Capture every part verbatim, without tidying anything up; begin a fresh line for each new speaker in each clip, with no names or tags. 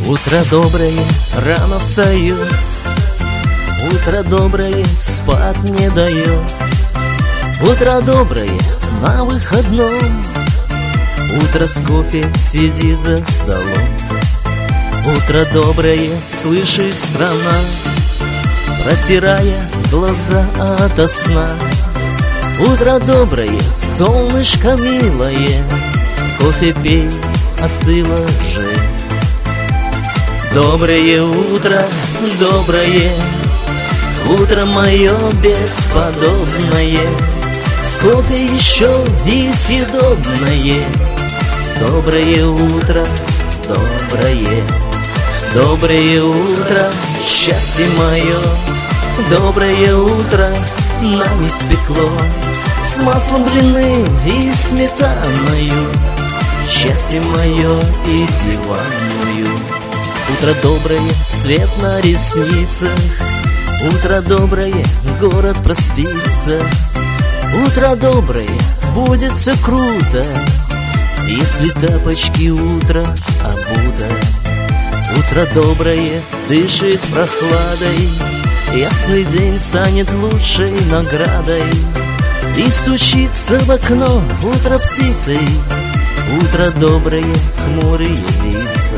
Утро доброе, рано встает, утро доброе, спать не дает. Утро доброе на выходном, утро с кофе сиди за столом. Утро доброе слышит страна, протирая глаза ото сна. Утро доброе, солнышко милое, кофе пей, остыло же. Доброе утро, доброе, утро мое бесподобное, с кофе еще и съедобное. Доброе утро, доброе, доброе утро, счастье мое. Доброе утро нам испекло с маслом блины и сметаною, счастье мое и диванную. Утро доброе, свет на ресницах, утро доброе, город проспится. Утро доброе, будет все круто, если тапочки утро обута. Утро доброе, дышит прохладой, ясный день станет лучшей наградой. И стучится в окно утро птицей, утро доброе, хмурые лица.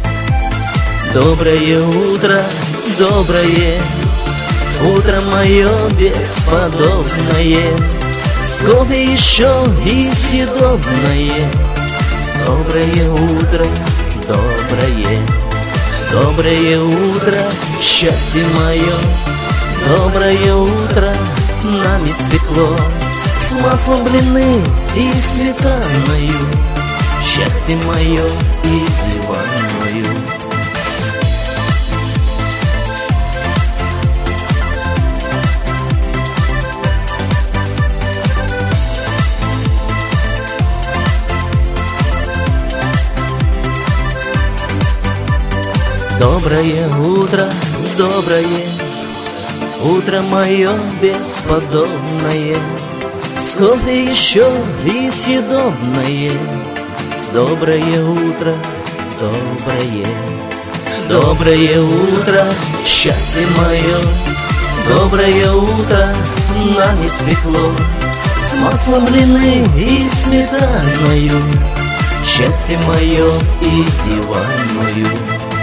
Доброе утро, доброе, утро мое бесподобное, с кофе еще и съедобное. Доброе утро, доброе, доброе утро, счастье мое. Доброе утро нам испекло с маслом блины и сметаною, счастье мое и диванную. Доброе утро, доброе, утро мое бесподобное, с кофе еще и съедобное. Доброе утро, доброе, доброе утро, счастье мое. Доброе утро нам испекло с маслом блины и сметаною, счастье мое и диванную.